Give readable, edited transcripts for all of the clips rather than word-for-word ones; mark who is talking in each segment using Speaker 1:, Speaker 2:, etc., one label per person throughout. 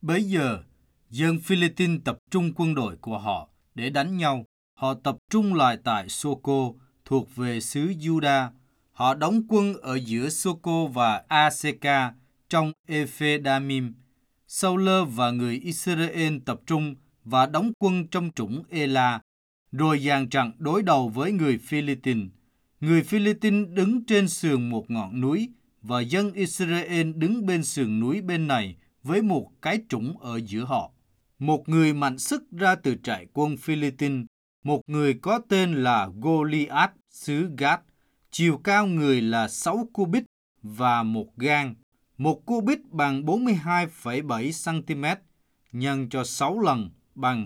Speaker 1: Bấy giờ, dân Philippines tập trung quân đội của họ để đánh nhau. Họ tập trung lại tại Soco, thuộc về xứ Juda. Họ đóng quân ở giữa Soco và Azekah trong Ephedamim. Saul và người Israel tập trung và đóng quân trong trũng Ela, rồi dàn trận đối đầu với người Philippines. Người Philippines đứng trên sườn một ngọn núi và dân Israel đứng bên sườn núi bên này với một cái trũng ở giữa họ. Một người mạnh sức ra từ trại quân Philippines, một người có tên là Goliath xứ Gát, chiều cao người là 6 cubit và một gang. Một cubit bằng 42,7 cm nhân cho 6 lần bằng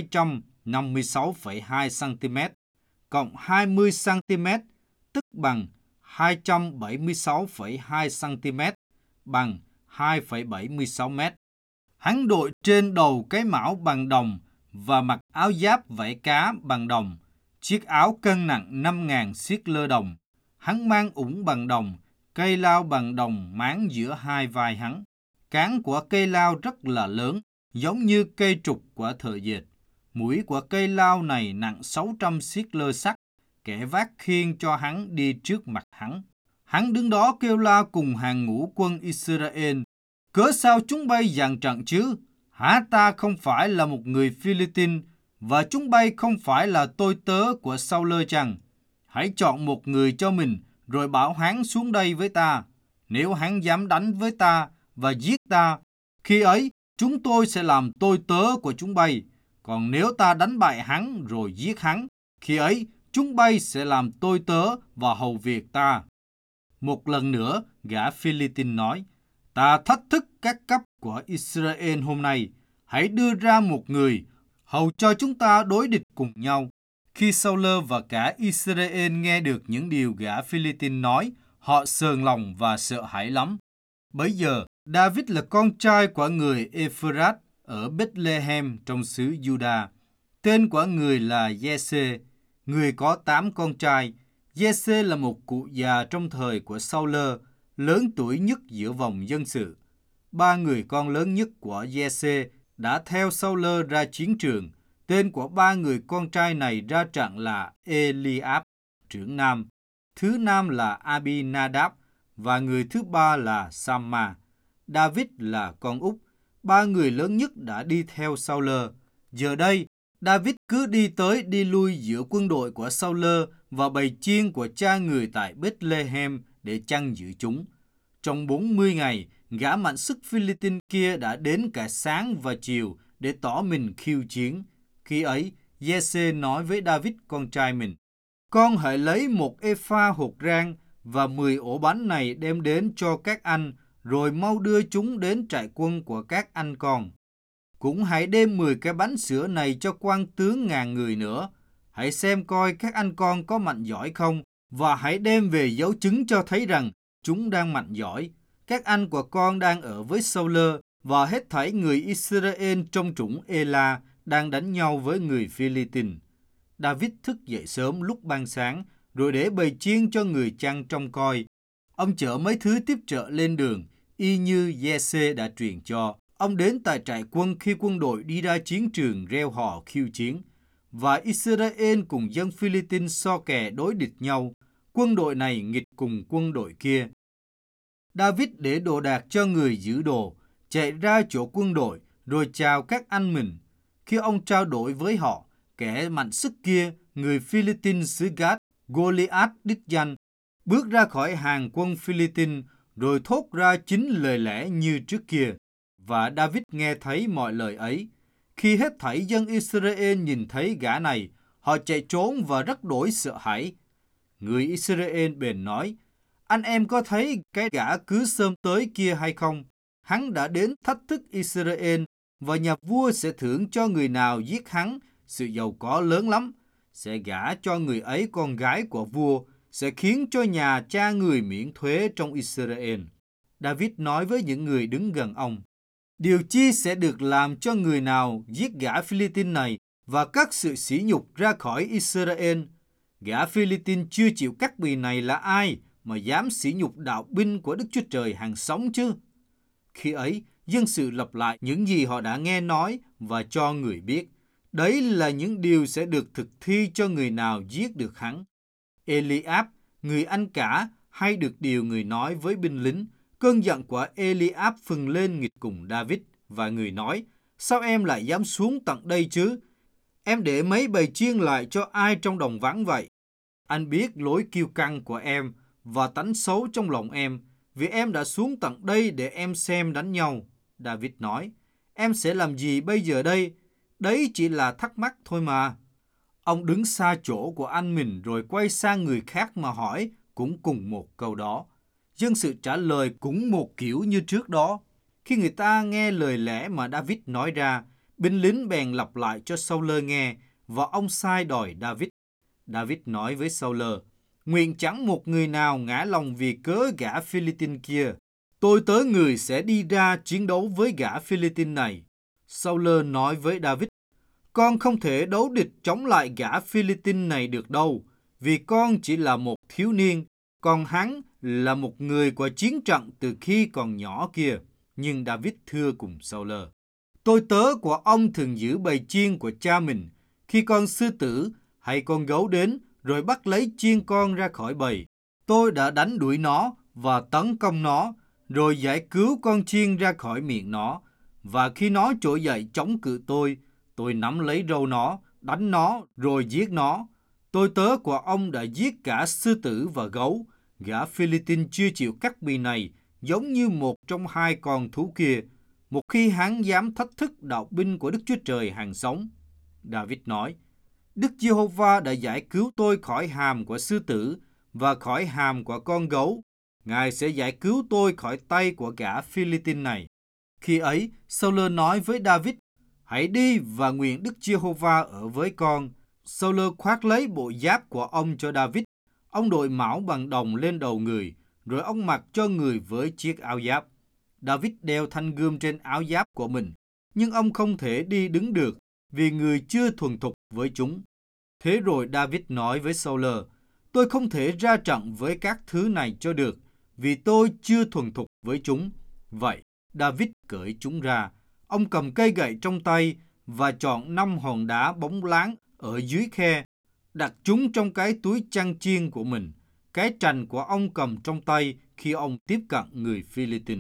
Speaker 1: 256,2 cm cộng 20 cm tức bằng 276,2 cm bằng 2,76 m. Hắn đội trên đầu cái mão bằng đồng và mặc áo giáp vảy cá bằng đồng, chiếc áo cân nặng 5.000 siết lơ đồng. Hắn mang ủng bằng đồng, cây lao bằng đồng máng giữa hai vai hắn. Cán của cây lao rất là lớn, giống như cây trục của thợ dệt. Mũi của cây lao này nặng 600 siết lơ sắt, kẻ vác khiên cho hắn đi trước mặt hắn. Hắn đứng đó kêu la cùng hàng ngũ quân Israel: cớ sao chúng bay dàn trận chứ? Hả, ta không phải là một người Philippines, và chúng bay không phải là tôi tớ của Saul chăng? Hãy chọn một người cho mình, rồi bảo hắn xuống đây với ta. Nếu hắn dám đánh với ta và giết ta, khi ấy chúng tôi sẽ làm tôi tớ của chúng bay. Còn nếu ta đánh bại hắn rồi giết hắn, khi ấy chúng bay sẽ làm tôi tớ và hầu việc ta. Một lần nữa, gã Philippines nói: ta thách thức các cấp của Israel hôm nay. Hãy đưa ra một người, hầu cho chúng ta đối địch cùng nhau. Khi Saul và cả Israel nghe được những điều gã Philippines nói, họ sờn lòng và sợ hãi lắm. Bấy giờ, David là con trai của người Ephrat ở Bethlehem trong xứ Juda. Tên của người là Giê-xê, người có 8 con trai. Giê-xê là một cụ già trong thời của Saul, lớn tuổi nhất giữa vòng dân sự. 3 người con lớn nhất của Giê-xê đã theo Saul ra chiến trường. Tên của 3 người con trai này ra trận là Eliab, trưởng nam. Thứ nam là Abinadab và người thứ ba là Samma. David là con út. 3 người lớn nhất đã đi theo Saul. Giờ đây, David cứ đi tới đi lui giữa quân đội của Saul và bầy chiên của cha người tại Bethlehem để chăn giữ chúng. Trong 40 ngày, gã mạnh sức Philippines kia đã đến cả sáng và chiều để tỏ mình khiêu chiến. Khi ấy, Giê-xê nói với David con trai mình: con hãy lấy một epha hột rang và 10 ổ bánh này đem đến cho các anh, rồi mau đưa chúng đến trại quân của các anh con. Cũng hãy đem 10 cái bánh sữa này cho quan tướng 1000 người nữa. Hãy xem coi các anh con có mạnh giỏi không, và hãy đem về dấu chứng cho thấy rằng chúng đang mạnh giỏi. Các anh của con đang ở với Saul, và hết thảy người Israel trong trũng Ela đang đánh nhau với người Philippines. David thức dậy sớm lúc ban sáng, rồi để bầy chiên cho người chăn trông coi. Ông chở mấy thứ tiếp trợ lên đường, y như Giê-xê đã truyền cho. Ông đến tại trại quân khi quân đội đi ra chiến trường reo hò khiêu chiến. Và Israel cùng dân Philippines so kè đối địch nhau. Quân đội này nghịch cùng quân đội kia. David để đồ đạc cho người giữ đồ, chạy ra chỗ quân đội, rồi chào các anh mình. Khi ông trao đổi với họ, kẻ mạnh sức kia, người Philippines xứ Gát, Goliath đích danh, bước ra khỏi hàng quân Philippines, rồi thốt ra chính lời lẽ như trước kia. Và David nghe thấy mọi lời ấy. Khi hết thảy dân Israel nhìn thấy gã này, họ chạy trốn và rất đổi sợ hãi. Người Israel bèn nói: anh em có thấy cái gã cứ xơm tới kia hay không? Hắn đã đến thách thức Israel, và nhà vua sẽ thưởng cho người nào giết hắn sự giàu có lớn lắm. Sẽ gả cho người ấy con gái của vua, sẽ khiến cho nhà cha người miễn thuế trong Israel. David nói với những người đứng gần ông: điều chi sẽ được làm cho người nào giết gã Philippines này và cắt sự sỉ nhục ra khỏi Israel? Gã Philippines chưa chịu cắt bì này là ai mà dám sỉ nhục đạo binh của Đức Chúa Trời hàng sống chứ? Khi ấy, Dân sự lặp lại những gì họ đã nghe nói và cho người biết. Đấy là những điều sẽ được thực thi cho người nào giết được hắn. Eliab, người anh cả, hay được điều người nói với binh lính. Cơn giận của Eliab phừng lên nghịch cùng David, và người nói, sao em lại dám xuống tận đây chứ? Em để mấy bầy chiên lại cho ai trong đồng vắng vậy? Anh biết lối kiêu căng của em và tánh xấu trong lòng em, vì em đã xuống tận đây để em xem đánh nhau. David nói, em sẽ làm gì bây giờ đây? Đấy chỉ là thắc mắc thôi mà. Ông đứng xa chỗ của anh mình rồi quay sang người khác mà hỏi cũng cùng một câu đó. Dân sự trả lời cũng một kiểu như trước đó. Khi người ta nghe lời lẽ mà David nói ra, binh lính bèn lặp lại cho Saul nghe và ông sai đòi David. David nói với Saul, nguyện chẳng một người nào ngã lòng vì cớ gã Philistine kia. Tôi tới người sẽ đi ra chiến đấu với gã Philistine này. Saul nói với David, con không thể đấu địch chống lại gã Philistine này được đâu, vì con chỉ là một thiếu niên, còn hắn là một người qua chiến trận từ khi còn nhỏ kia. Nhưng David thưa cùng Saul, tôi tớ của ông thường giữ bầy chiên của cha mình. Khi con sư tử hay con gấu đến rồi bắt lấy chiên con ra khỏi bầy, tôi đã đánh đuổi nó và tấn công nó, rồi giải cứu con chiên ra khỏi miệng nó. Và khi nó trỗi dậy chống cự tôi nắm lấy râu nó, đánh nó rồi giết nó. Tôi tớ của ông đã giết cả sư tử và gấu. Gã Philistine chưa chịu cắt bì này, giống như một trong hai con thú kia, một khi hắn dám thách thức đạo binh của Đức Chúa Trời hàng sống. David nói, Đức Giê-hô-va đã giải cứu tôi khỏi hàm của sư tử và khỏi hàm của con gấu. Ngài sẽ giải cứu tôi khỏi tay của gã Philistine này. Khi ấy, Saul nói với David, hãy đi và nguyện Đức Giê-hô-va ở với con. Saul khoác lấy bộ giáp của ông cho David. Ông đội mão bằng đồng lên đầu người, rồi ông mặc cho người với chiếc áo giáp. David đeo thanh gươm trên áo giáp của mình, nhưng ông không thể đi đứng được vì người chưa thuần thục với chúng. Thế rồi David nói với Saul, tôi không thể ra trận với các thứ này cho được, vì tôi chưa thuần thục với chúng. Vậy, David cởi chúng ra. Ông cầm cây gậy trong tay và chọn 5 hòn đá bóng láng ở dưới khe, đặt chúng trong cái túi chăn chiên của mình. Cái trành của ông cầm trong tay khi ông tiếp cận người Philistine.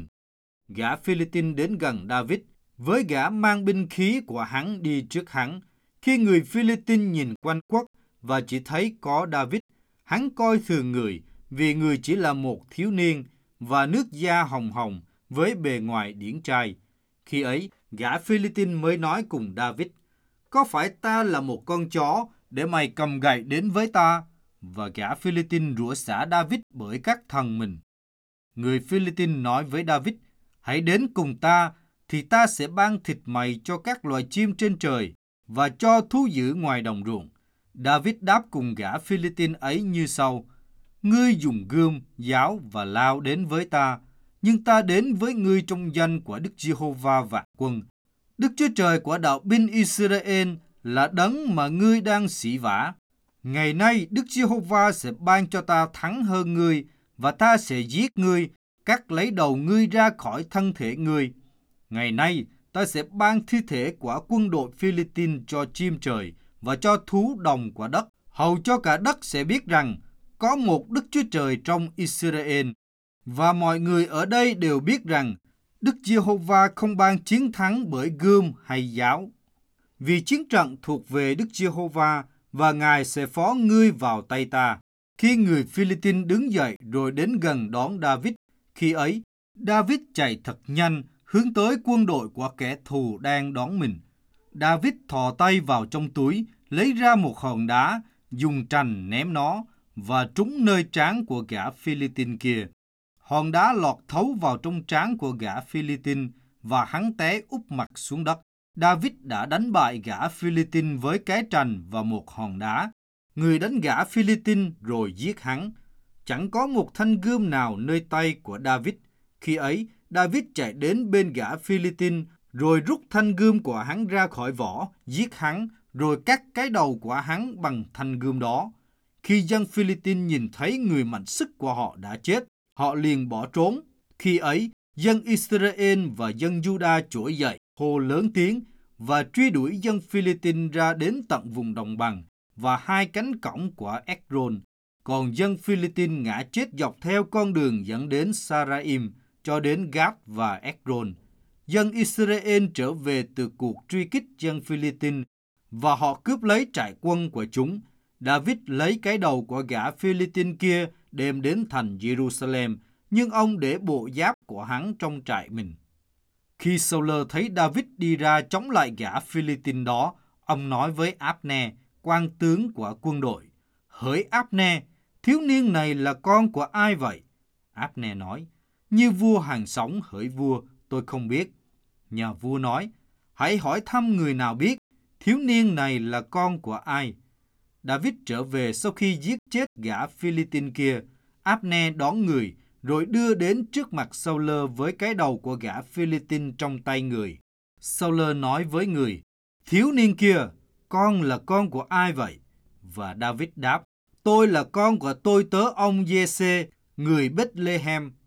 Speaker 1: Gã Philistine đến gần David, với gã mang binh khí của hắn đi trước hắn. Khi người Philistine nhìn quanh quất và chỉ thấy có David, hắn coi thường người, vì người chỉ là một thiếu niên và nước da hồng hồng với bề ngoài điển trai. Khi ấy, gã Philistine mới nói cùng David, có phải ta là một con chó để mày cầm gậy đến với ta? Và gã Philistine rủa xả David bởi các thần mình. Người Philistine nói với David, hãy đến cùng ta, thì ta sẽ ban thịt mày cho các loài chim trên trời và cho thú dữ ngoài đồng ruộng. David đáp cùng gã Philistine ấy như sau, ngươi dùng gươm, giáo và lao đến với ta, nhưng ta đến với ngươi trong danh của Đức Giê-hô-va vạn quân. Đức Chúa Trời của đạo binh Israel là đấng mà ngươi đang sỉ vả. Ngày nay Đức Giê-hô-va sẽ ban cho ta thắng hơn ngươi, và ta sẽ giết ngươi, cắt lấy đầu ngươi ra khỏi thân thể ngươi. Ngày nay ta sẽ ban thi thể của quân đội Philistine cho chim trời và cho thú đồng của đất, hầu cho cả đất sẽ biết rằng có một Đức Chúa Trời trong Israel. Và mọi người ở đây đều biết rằng Đức Giê-hô-va không ban chiến thắng bởi gươm hay giáo. Vì chiến trận thuộc về Đức Giê-hô-va và Ngài sẽ phó ngươi vào tay ta. Khi người Philistine đứng dậy rồi đến gần đón David, khi ấy David chạy thật nhanh hướng tới quân đội của kẻ thù đang đón mình. David thò tay vào trong túi, lấy ra một hòn đá, dùng trành ném nó và trúng nơi trán của gã Philistine kia. Hòn đá lọt thấu vào trong trán của gã Philistine và hắn té úp mặt xuống đất. David đã đánh bại gã Philistine với cái trành và một hòn đá. Người đánh gã Philistine rồi giết hắn. Chẳng có một thanh gươm nào nơi tay của David. Khi ấy, David chạy đến bên gã Philistine, rồi rút thanh gươm của hắn ra khỏi vỏ, giết hắn, rồi cắt cái đầu của hắn bằng thanh gươm đó. Khi dân Philistine nhìn thấy người mạnh sức của họ đã chết, họ liền bỏ trốn. Khi ấy, Dân Israel và dân Juda trỗi dậy, hô lớn tiếng và truy đuổi dân Philippines ra đến tận vùng đồng bằng và hai cánh cổng của Ekron. Còn dân Philippines ngã chết dọc theo con đường dẫn đến Saraim cho đến Gát và Ekron. Dân Israel trở về từ cuộc truy kích dân Philippines và họ cướp lấy trại quân của chúng. David lấy cái đầu của gã Philippines kia đem đến thành Jerusalem, nhưng ông để bộ giáp của hắn trong trại mình. Khi Saul thấy David đi ra chống lại gã Philippines đó, ông nói với Abner, quan tướng của quân đội: Hỡi Abner, thiếu niên này là con của ai vậy? Abner nói: Như vua hàng sống, hỡi vua, tôi không biết. Nhà vua nói: Hãy hỏi thăm người nào biết, thiếu niên này là con của ai. David trở về sau khi giết chết gã Philippines kia. Abner đón người, rồi đưa đến trước mặt Saul với cái đầu của gã Philippines trong tay người. Saul nói với người: Thiếu niên kia, con là con của ai vậy? Và David đáp: Tôi là con của tôi tớ ông Giê-xê, người Bethlehem.